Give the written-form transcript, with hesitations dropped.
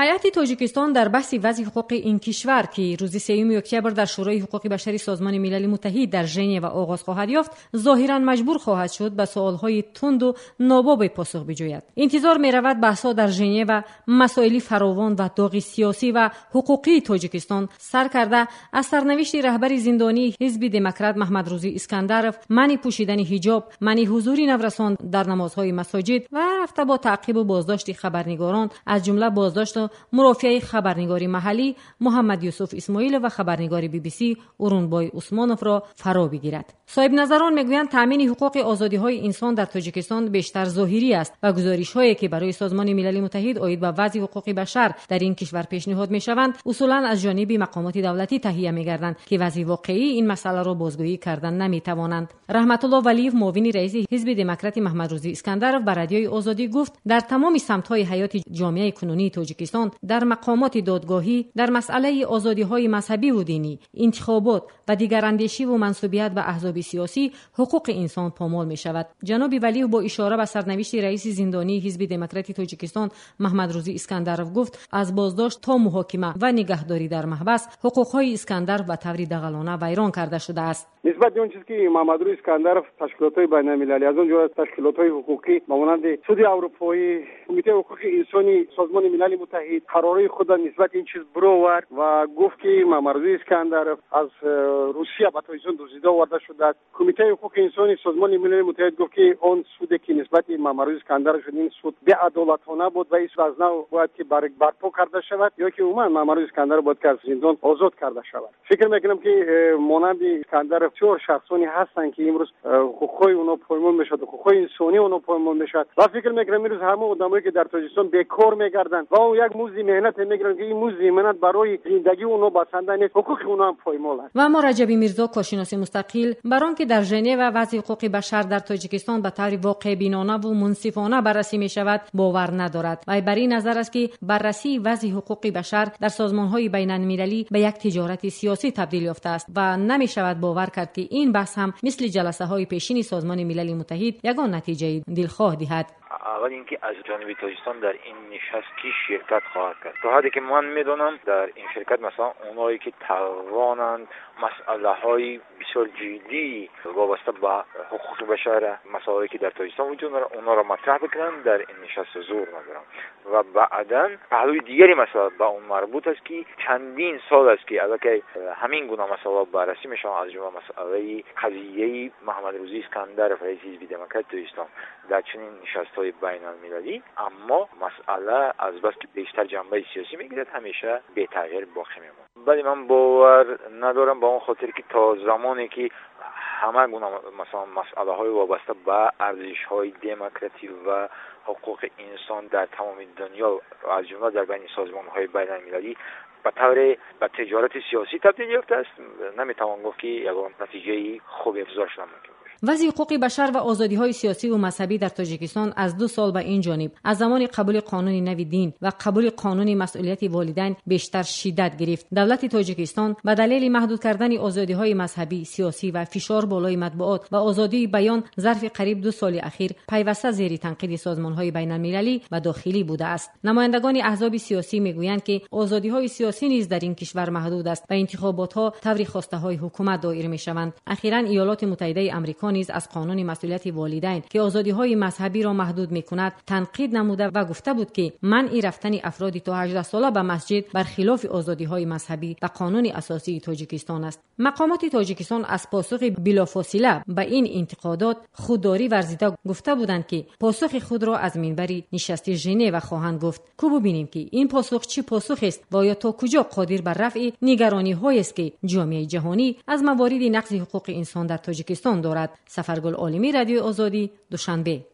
هیئت تاجیکستان در بحث وضع حقوق این کشور که روز 3 اکتبر در شورای حقوق بشری سازمان ملل متحد در ژنو آغاز خواهد یافت، ظاهراً مجبور خواهد شد به سوالهای تند و ناباب پاسخ بجوید. انتظار می‌رود بحث‌ها در ژنو مسائل فراوان و داغ سیاسی و حقوقی تاجیکستان سر کرده از سرنوشت رهبر زندانی حزب دموکرات محمد روزی اسکندرов، منع پوشیدن حجاب، منع حضور نورسان در نمازهای مساجد و رفته با تعقیب و بازداشت خبرنگاران، از جمله بازداشت مرافع خبرنگاری محلی محمد یوسف اسماعیل و خبرنگار BBC اورونبای عثمانوف را فرا بگیرد. صاحب نظران میگویند تامین حقوق آزادی‌های انسان در تاجیکستان بیشتر ظاهری است و گزارش‌هایی که برای سازمان ملل متحد عاید به وضع حقوق بشر در این کشور پیشنهاد می‌شوند اصولاً از جانب مقامات دولتی تهیه می‌گردند که وضع واقعی این مسئله را بازگویی کردن نمی‌توانند. رحمت الله ولیف، معاون رئیس حزب دموکرات محمد روزی اسکندرov به رادیوی آزادی گفت در تمام سمت‌های حیات جامعه کنونی تاجیکستان، در مقامات دادگاهی، در مسئله آزادی‌های مذهبی و دینی، انتخابات و دیگر اندیشی و منسوبیت به احزاب سیاسی، حقوق انسان پامال می‌شود. جناب ولیف با اشاره به سرنوشت رئیس زندانی حزب دموکرات تاجیکستان محمد روزی اسکندرov گفت از بازداشت تا محاکمه و نگهداری در محبس حقوق‌های اسکندر به طور دغلانه ویران کرده شده است. نسبت به اون چیزی که محمد روزی اسکندرov تشکیلات‌های بین‌المللی از اون جمله تشکیلات‌های حقوقی مانند سود اروپایی، کمیته حقوق انسانی سازمان ملل متحد قرارهای خود نسبت این چیز برآورد و گفت که محمد روزی اسکندرov از روسیه به تاجیکستان دزدیده آورده شده است. کمیته حقوق انسانی سازمان ملل متحد گفت که اون سودی که نسبت محمد روزی اسکندرov شد این سود بی‌عدالتانه بود و این از نو باید که برپا کرده شود یا که عموما محمد روزی اسکندرov باید که از زندان آزاد کرده شود. فکر میکنم که مانند اسکندرov چهار شخصانی هستند که امروز حقوقای اونها پایمال میشد، حقوقای انسانی اونها پایمال میشد و فکر میکنم امروز همه آدمایی که در تاجیکستان بیکار میگردن و اون یک موزی مهنت میگیرن که این موزی مهنت برای زندگی اونها بسنده نیست، حقوق اونها هم پایمال است. و ما رجبی میرزا، کارشناس مستقل، بر آنکه در ژنو وضع حقوق بشر در تاجیکستان به طور واقع بینانه و منصفانه بررسی می شود باور ندارد و بر این نظر است که بررسی وضع حقوق بشر در سازمان‌های بین‌المللی به یک تجارت سیاسی تبدیل یافته است و نمی شود باور کرد که این بحث هم مثل جلسه‌های پیشین سازمان ملل متحد یگان نتیجه دلخواه دهد. اول اینکه از جانب تاجیکستان در این نشست کی شرکت خواهد کرد. تا حدی که من میدونم در این شرکت مثلا اونایی که توانند مسئله های بسیار جدی وابسته به حقوق بشر، مسائلی که در تاجیکستان وجود داره اونا را مطرح بکنن، در این نشست زور ندارم. و بعداً پهلوی دیگری مسئله به اون مربوط است که چندین سال است که اگه همین گونه مسائل بررسی میشن، از جمله مسئله قضیه محمد روزی اسکندرov رئیس حزب دموکرات تاجیکستان در چنین نشست‌های بین‌المللی، اما مسئله از بس که بیشتر جنبه سیاسی میگیرد همیشه بی تغییر باقی میمونه. ولی من باور ندارم با اون خاطر که تا زمانی که همه گونه مثلا مسئله های وابسته به ارزش های دموکراسی و حقوق انسان در تمام دنیا از جمله در بین سازمان های بین‌المللی به تجارت سیاسی تبدیل یافته است، نمیتوان گفت که یگان نتیجه خوب افزار شده ممکن. وضع حقوق بشر و آزادی‌های سیاسی و مذهبی در تاجیکستان از 2 سال به این جانب از زمان قبول قانون نو دین و قبول قانون مسئولیت والدین بیشتر شدت گرفت. دولت تاجیکستان به دلیل محدود کردن آزادی‌های مذهبی، سیاسی و فشار بالای مطبوعات و آزادی بیان ظرف قریب 2 سال اخیر پیوسته زیر تنقید سازمان‌های بین‌المللی و داخلی بوده است. نمایندگان احزاب سیاسی میگویند که آزادی‌های سیاسی نیز در این کشور محدود است و انتخابات‌ها طوری خواسته‌های حکومت دایر می‌شوند. اخیراً ایالات متحده آمریکا نیز از قانون مسئولیت والدین که آزادی‌های مذهبی را محدود می‌کند تنقید نموده و گفته بود که منع رفتن افرادی تا 18 ساله به مسجد برخلاف آزادی‌های مذهبی و قانون اساسی تاجیکستان است. مقامات تاجیکستان از پاسخ بلافاصله به این انتقادات خودداری ورزیده گفته بودند که پاسخ خود را از منبر نشست ژنو خواهند گفت. کو ببینیم که این پاسخ چه پاسخ است و یا تا کجا قادر بر رفع نگرانی‌هایی است که جامعه جهانی از موارد نقض حقوق انسان در تاجیکستان دارد. سفرگل عالمی، رادیو آزادی، دوشنبه.